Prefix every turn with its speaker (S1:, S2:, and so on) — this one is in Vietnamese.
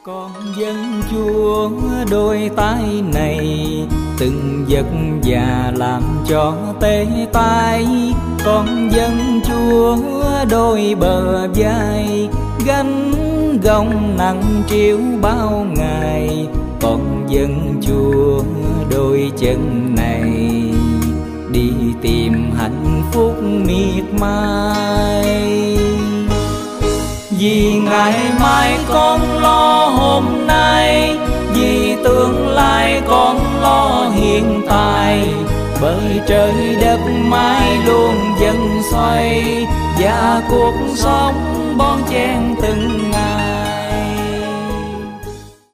S1: Con dân Chúa đôi tay này từng giấc già làm cho tê tái. Con dân Chúa đôi bờ vai gánh gông nặng trĩu bao ngày. Con dân Chúa đôi chân này đi tìm hạnh phúc miệt mài. Vì ngày mai con lo hôm nay, vì tương lai con lo hiện tại. Bởi trời đất mãi luôn dần xoay, và cuộc sống bon chen từng ngày.